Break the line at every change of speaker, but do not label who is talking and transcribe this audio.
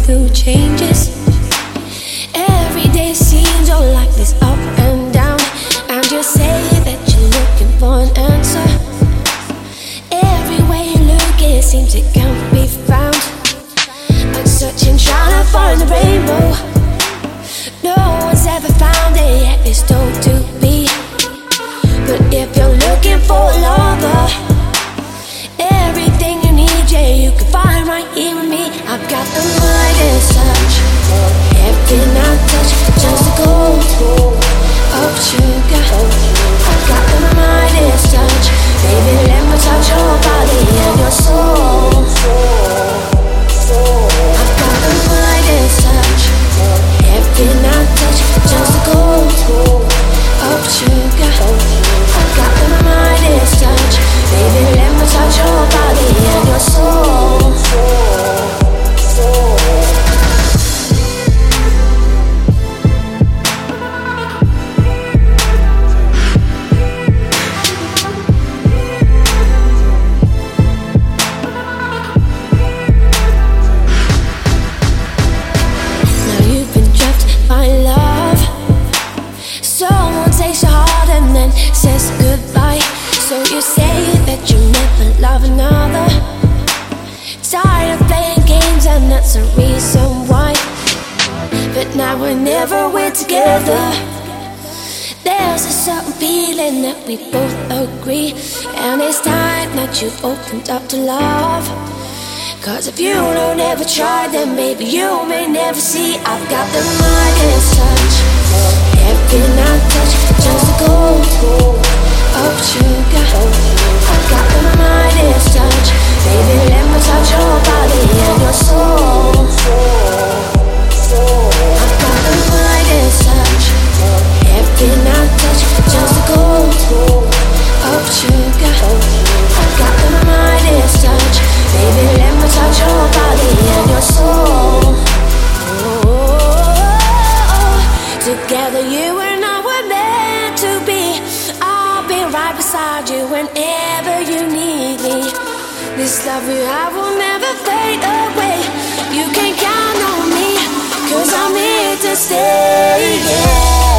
through changes. Every day seems all like this up and down. And you say that you're looking for an answer. Everywhere you look, it seems it can't be found. I'm searching, trying to find the rainbow. No one's ever found it yet, it's told to be. But if you're looking for a lover, everything you need, yeah, you can find right here with me. I've got the Midas touch. Everything I touch turns to gold. Oh sugar, I've got the Midas touch. Baby, let me touch your body and your soul. I've got the Midas touch. Everything I touch turns to gold. Oh sugar, I've got the Midas touch. Baby, let me touch your body and your soul. Now you've been trapped by love. Someone takes your heart and then says goodbye. So you say that you never love another. Tired of playing games and that's the reason why. But now whenever we're together, there's a certain feeling that we both agree. And it's time that you've opened up to love. Cause if you don't ever try, then maybe you may never see. I've got the Midas touch. Everything I touch turns to gold. Oh sugar, I've got the Midas touch. Baby, let me touch your body and your soul. I've got the Midas touch. Everything I touch turns to gold. Oh sugar, I've got the Midas touch. Baby, let me touch your body and your soul. Together you and I were meant to be. I'll be right beside you whenever you need me. This love we have will never fade away. You can count on me, cause I'm here to stay, yeah.